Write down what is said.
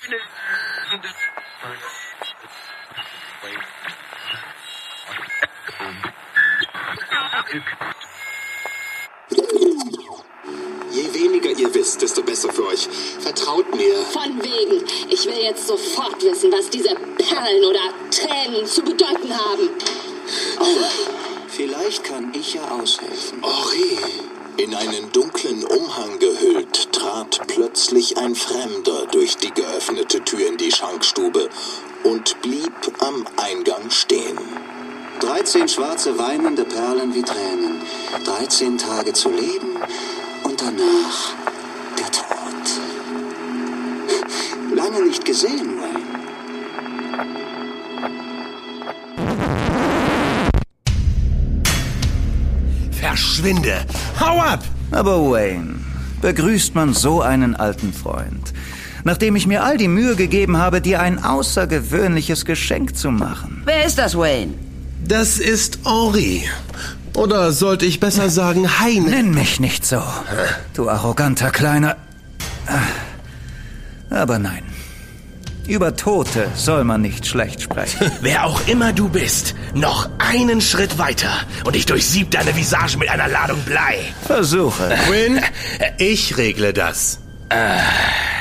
Je weniger ihr wisst, desto besser für euch. Vertraut mir. Von wegen. Ich will jetzt sofort wissen, was diese Perlen oder Tränen zu bedeuten haben. Oh, vielleicht kann ich ja aushelfen. Henri. In einen dunklen Umhang gehüllt, trat plötzlich ein Fremder durch die geöffnete Tür in die Schankstube und blieb am Eingang stehen. 13 schwarze weinende Perlen wie Tränen. 13 Tage zu leben und danach der Tod. Lange nicht gesehen, Wayne. Verschwinde! Hau ab! Aber Wayne, begrüßt man so einen alten Freund, nachdem ich mir all die Mühe gegeben habe, dir ein außergewöhnliches Geschenk zu machen? Wer ist das, Wayne? Das ist Henri. Oder sollte ich besser sagen Heine? Nenn mich nicht so, du arroganter Kleiner. Aber nein, über Tote soll man nicht schlecht sprechen. Wer auch immer du bist, noch einen Schritt weiter und ich durchsieb deine Visage mit einer Ladung Blei. Versuche. Quinn, ich regle das.